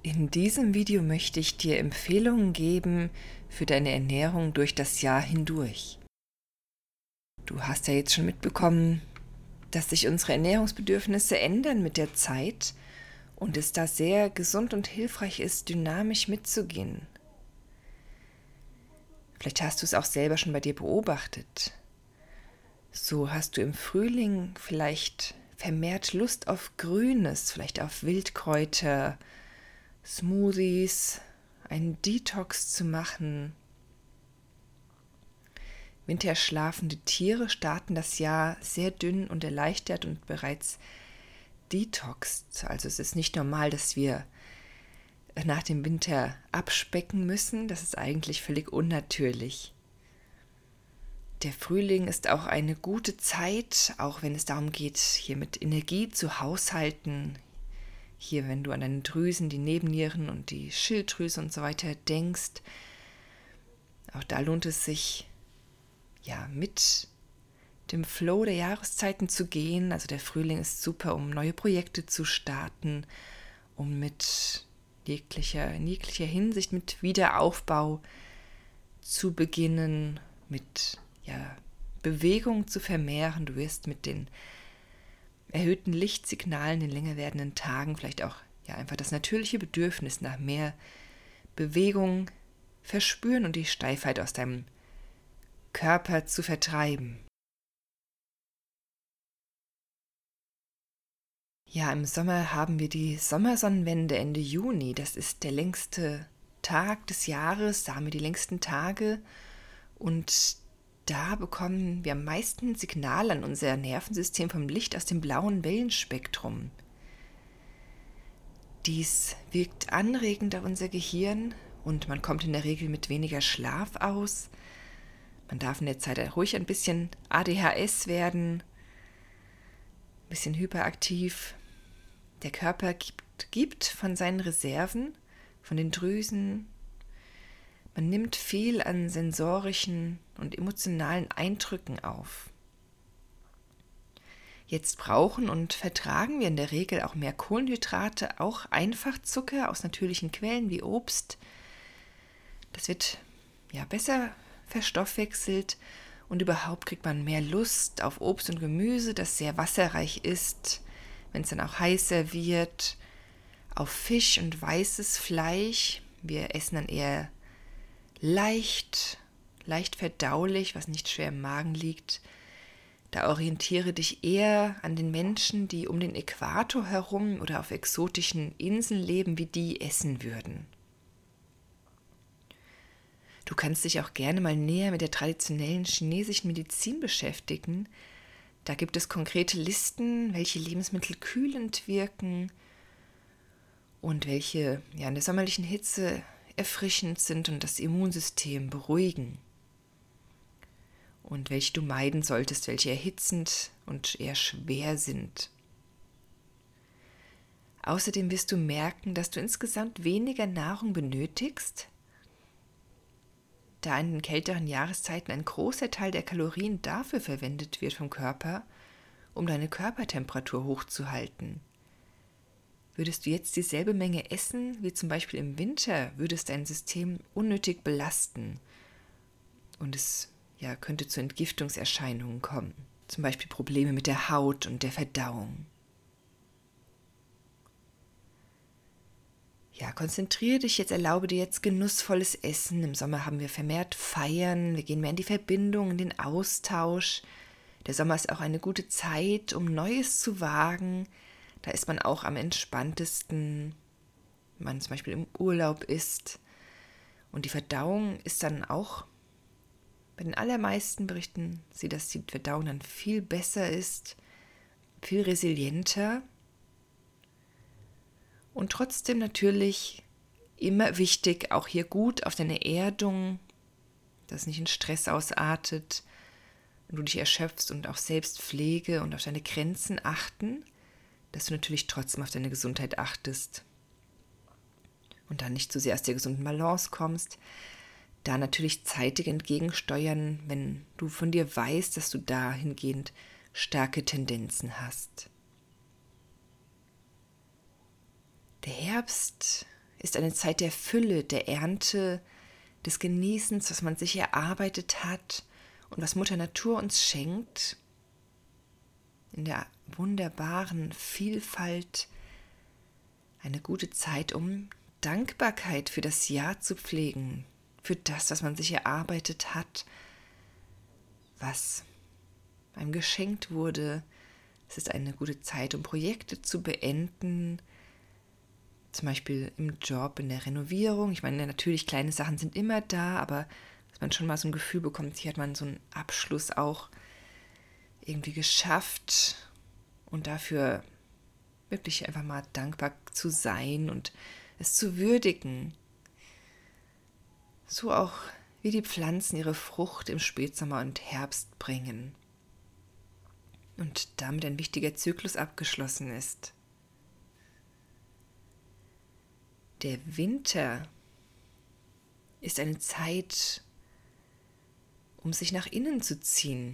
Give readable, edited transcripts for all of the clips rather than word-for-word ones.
In diesem Video möchte ich dir Empfehlungen geben für deine Ernährung durch das Jahr hindurch. Du hast ja jetzt schon mitbekommen, dass sich unsere Ernährungsbedürfnisse ändern mit der Zeit und es da sehr gesund und hilfreich ist, dynamisch mitzugehen. Vielleicht hast du es auch selber schon bei dir beobachtet. So hast du im Frühling vielleicht vermehrt Lust auf Grünes, vielleicht auf Wildkräuter, Smoothies, einen Detox zu machen. Winterschlafende Tiere starten das Jahr sehr dünn und erleichtert und bereits detoxt. Also es ist nicht normal, dass wir nach dem Winter abspecken müssen. Das ist eigentlich völlig unnatürlich. Der Frühling ist auch eine gute Zeit, auch wenn es darum geht, hier mit Energie zu haushalten. Hier, wenn du an deine Drüsen, die Nebennieren und die Schilddrüse und so weiter denkst, auch da lohnt es sich, mit dem Flow der Jahreszeiten zu gehen. Also der Frühling ist super, um neue Projekte zu starten, um mit in jeglicher Hinsicht mit Wiederaufbau zu beginnen, mit Bewegung zu vermehren. Du wirst mit den erhöhten Lichtsignalen, den länger werdenden Tagen, vielleicht auch einfach das natürliche Bedürfnis nach mehr Bewegung verspüren und die Steifheit aus deinem Körper zu vertreiben. Ja, im Sommer haben wir die Sommersonnenwende Ende Juni. Das ist der längste Tag des Jahres, da haben wir die längsten Tage und da bekommen wir am meisten Signal an unser Nervensystem vom Licht aus dem blauen Wellenspektrum. Dies wirkt anregend auf unser Gehirn und man kommt in der Regel mit weniger Schlaf aus. Man darf in der Zeit ruhig ein bisschen ADHS werden, ein bisschen hyperaktiv. Der Körper gibt von seinen Reserven, von den Drüsen. Man nimmt viel an sensorischen und emotionalen Eindrücken auf. Jetzt brauchen und vertragen wir in der Regel auch mehr Kohlenhydrate, auch Einfachzucker aus natürlichen Quellen wie Obst. Das wird besser verstoffwechselt und überhaupt kriegt man mehr Lust auf Obst und Gemüse, das sehr wasserreich ist, wenn es dann auch heißer wird, auf Fisch und weißes Fleisch. Wir essen dann eher leicht verdaulich, was nicht schwer im Magen liegt. Da orientiere dich eher an den Menschen, die um den Äquator herum oder auf exotischen Inseln leben, wie die essen würden. Du kannst dich auch gerne mal näher mit der traditionellen chinesischen Medizin beschäftigen. Da gibt es konkrete Listen, welche Lebensmittel kühlend wirken und welche in der sommerlichen Hitze erfrischend sind und das Immunsystem beruhigen. Und welche du meiden solltest, welche erhitzend und eher schwer sind. Außerdem wirst du merken, dass du insgesamt weniger Nahrung benötigst, da in den kälteren Jahreszeiten ein großer Teil der Kalorien dafür verwendet wird vom Körper, um deine Körpertemperatur hochzuhalten. Würdest du jetzt dieselbe Menge essen wie zum Beispiel im Winter, würde es dein System unnötig belasten und es könnte zu Entgiftungserscheinungen kommen. Zum Beispiel Probleme mit der Haut und der Verdauung. Konzentriere dich jetzt, erlaube dir jetzt genussvolles Essen. Im Sommer haben wir vermehrt Feiern, wir gehen mehr in die Verbindung, in den Austausch. Der Sommer ist auch eine gute Zeit, um Neues zu wagen. Da ist man auch am entspanntesten, wenn man zum Beispiel im Urlaub ist. Und die Verdauung ist dann auch, bei den allermeisten berichten sie, dass die Verdauung dann viel besser ist, viel resilienter. Und trotzdem natürlich immer wichtig, auch hier gut auf deine Erdung, dass es nicht in Stress ausartet, wenn du dich erschöpfst und auch Selbstpflege und auf deine Grenzen achten, dass du natürlich trotzdem auf deine Gesundheit achtest und dann nicht zu sehr aus der gesunden Balance kommst. Da natürlich zeitig entgegensteuern, wenn du von dir weißt, dass du dahingehend starke Tendenzen hast. Der Herbst ist eine Zeit der Fülle, der Ernte, des Genießens, was man sich erarbeitet hat und was Mutter Natur uns schenkt, in der wunderbaren Vielfalt eine gute Zeit, um Dankbarkeit für das Jahr zu pflegen, für das, was man sich erarbeitet hat, was einem geschenkt wurde. Es ist eine gute Zeit, um Projekte zu beenden, zum Beispiel im Job, in der Renovierung. Ich meine, natürlich, kleine Sachen sind immer da, aber dass man schon mal so ein Gefühl bekommt, hier hat man so einen Abschluss auch irgendwie geschafft und dafür wirklich einfach mal dankbar zu sein und es zu würdigen. So auch wie die Pflanzen ihre Frucht im Spätsommer und Herbst bringen und damit ein wichtiger Zyklus abgeschlossen ist. Der Winter ist eine Zeit, um sich nach innen zu ziehen.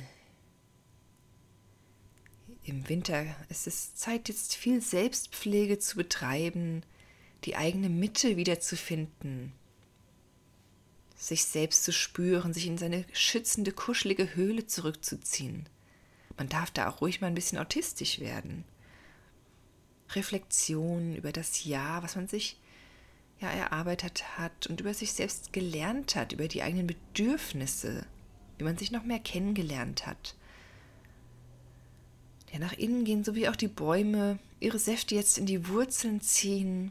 Im Winter ist es Zeit, jetzt viel Selbstpflege zu betreiben, die eigene Mitte wiederzufinden, sich selbst zu spüren, sich in seine schützende, kuschelige Höhle zurückzuziehen. Man darf da auch ruhig mal ein bisschen autistisch werden. Reflexion über das Jahr, was man sich erarbeitet hat und über sich selbst gelernt hat, über die eigenen Bedürfnisse, wie man sich noch mehr kennengelernt hat. Ja, nach innen gehen, so wie auch die Bäume, ihre Säfte jetzt in die Wurzeln ziehen.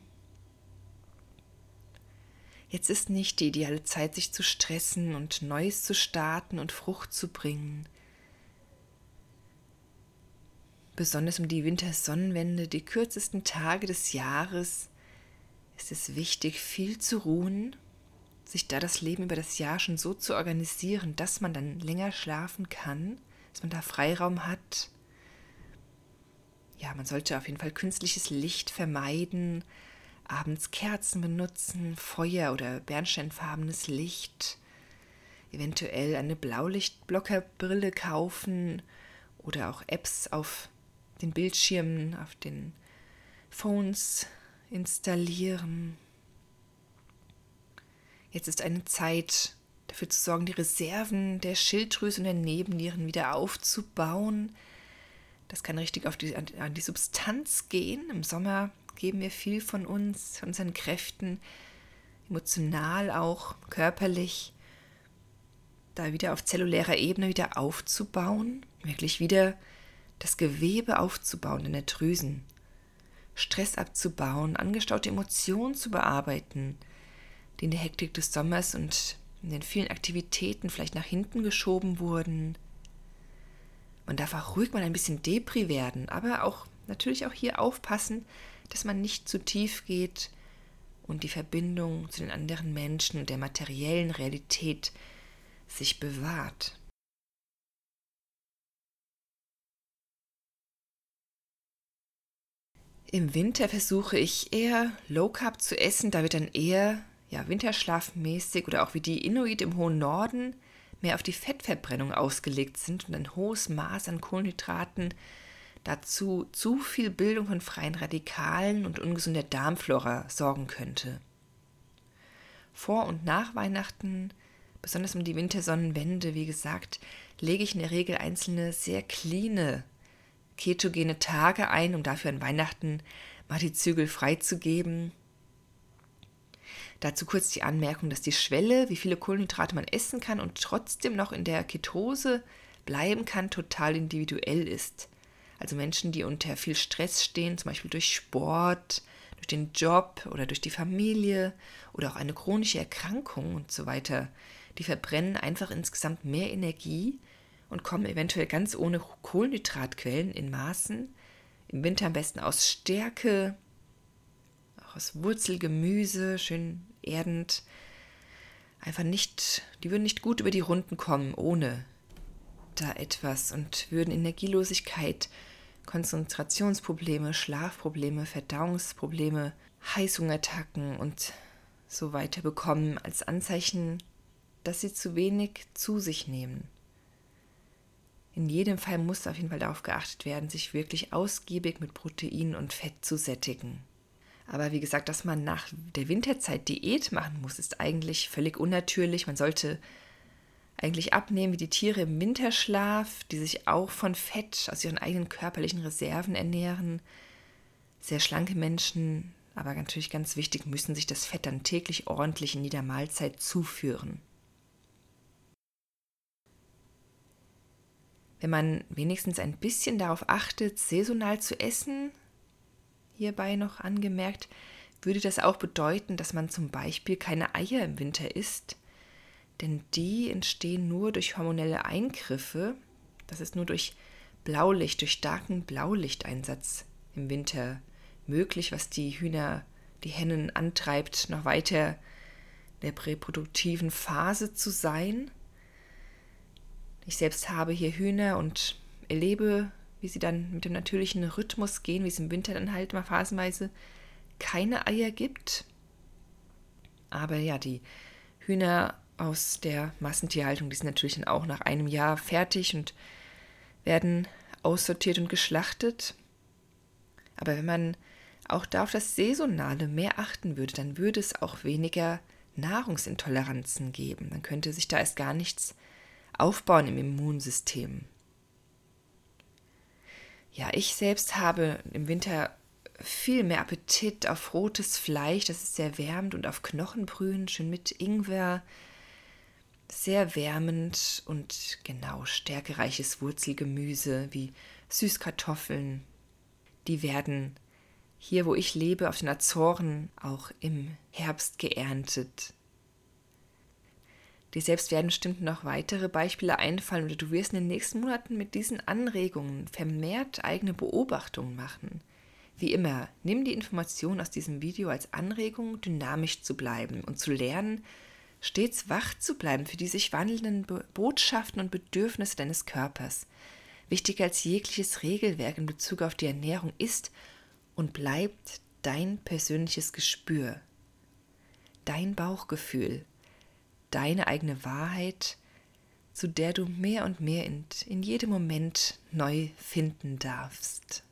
Jetzt ist nicht die ideale Zeit, sich zu stressen und Neues zu starten und Frucht zu bringen. Besonders um die Wintersonnenwende, die kürzesten Tage des Jahres, ist es wichtig, viel zu ruhen, sich da das Leben über das Jahr schon so zu organisieren, dass man dann länger schlafen kann, dass man da Freiraum hat. Ja, man sollte auf jeden Fall künstliches Licht vermeiden, abends Kerzen benutzen, Feuer oder bernsteinfarbenes Licht, eventuell eine Blaulichtblockerbrille kaufen oder auch Apps auf den Bildschirmen, auf den Phones installieren. Jetzt ist eine Zeit, dafür zu sorgen, die Reserven der Schilddrüse und der Nebennieren wieder aufzubauen. Das kann richtig an die Substanz gehen. Im Sommer geben wir viel von uns, von unseren Kräften, emotional auch, körperlich, da wieder auf zellulärer Ebene wieder aufzubauen, wirklich wieder das Gewebe aufzubauen in der Drüsen, Stress abzubauen, angestaute Emotionen zu bearbeiten, die in der Hektik des Sommers und in den vielen Aktivitäten vielleicht nach hinten geschoben wurden. Man darf auch ruhig mal ein bisschen Depri werden, aber auch natürlich auch hier aufpassen, dass man nicht zu tief geht und die Verbindung zu den anderen Menschen und der materiellen Realität sich bewahrt. Im Winter versuche ich eher Low Carb zu essen, da wird dann eher winterschlafmäßig oder auch wie die Inuit im hohen Norden mehr auf die Fettverbrennung ausgelegt sind und ein hohes Maß an Kohlenhydraten dazu zu viel Bildung von freien Radikalen und ungesunder Darmflora sorgen könnte. Vor und nach Weihnachten, besonders um die Wintersonnenwende, wie gesagt, lege ich in der Regel einzelne sehr cleane, ketogene Tage ein, um dafür an Weihnachten mal die Zügel freizugeben. Dazu kurz die Anmerkung, dass die Schwelle, wie viele Kohlenhydrate man essen kann und trotzdem noch in der Ketose bleiben kann, total individuell ist. Also Menschen, die unter viel Stress stehen, zum Beispiel durch Sport, durch den Job oder durch die Familie oder auch eine chronische Erkrankung und so weiter, die verbrennen einfach insgesamt mehr Energie und kommen eventuell ganz ohne Kohlenhydratquellen in Maßen, im Winter am besten aus Stärke, auch aus Wurzelgemüse, schön erdend, die würden nicht gut über die Runden kommen ohne da etwas und würden Energielosigkeit, Konzentrationsprobleme, Schlafprobleme, Verdauungsprobleme, Heißhungerattacken und so weiter bekommen als Anzeichen, dass sie zu wenig zu sich nehmen. In jedem Fall muss auf jeden Fall darauf geachtet werden, sich wirklich ausgiebig mit Protein und Fett zu sättigen. Aber wie gesagt, dass man nach der Winterzeit Diät machen muss, ist eigentlich völlig unnatürlich. Man sollte eigentlich abnehmen wie die Tiere im Winterschlaf, die sich auch von Fett aus ihren eigenen körperlichen Reserven ernähren. Sehr schlanke Menschen, aber natürlich ganz wichtig, müssen sich das Fett dann täglich ordentlich in jeder Mahlzeit zuführen. Wenn man wenigstens ein bisschen darauf achtet, saisonal zu essen, hierbei noch angemerkt, würde das auch bedeuten, dass man zum Beispiel keine Eier im Winter isst, denn die entstehen nur durch hormonelle Eingriffe. Das ist nur durch Blaulicht, durch starken Blaulichteinsatz im Winter möglich, was die Hennen antreibt, noch weiter in der reproduktiven Phase zu sein. Ich selbst habe hier Hühner und erlebe, wie sie dann mit dem natürlichen Rhythmus gehen, wie es im Winter dann halt mal phasenweise keine Eier gibt. Aber ja, die Hühner aus der Massentierhaltung, die sind natürlich dann auch nach einem Jahr fertig und werden aussortiert und geschlachtet. Aber wenn man auch da auf das Saisonale mehr achten würde, dann würde es auch weniger Nahrungsintoleranzen geben. Dann könnte sich da erst gar nichts aufbauen im Immunsystem. Ja, ich selbst habe im Winter viel mehr Appetit auf rotes Fleisch, das ist sehr wärmend, und auf Knochenbrühen, schön mit Ingwer, sehr wärmend, und genau stärkereiches Wurzelgemüse wie Süßkartoffeln. Die werden hier, wo ich lebe, auf den Azoren auch im Herbst geerntet. Dir selbst werden bestimmt noch weitere Beispiele einfallen, oder du wirst in den nächsten Monaten mit diesen Anregungen vermehrt eigene Beobachtungen machen. Wie immer, nimm die Information aus diesem Video als Anregung, dynamisch zu bleiben und zu lernen, stets wach zu bleiben für die sich wandelnden Botschaften und Bedürfnisse deines Körpers. Wichtiger als jegliches Regelwerk in Bezug auf die Ernährung ist und bleibt dein persönliches Gespür, dein Bauchgefühl, deine eigene Wahrheit, zu der du mehr und mehr in jedem Moment neu finden darfst.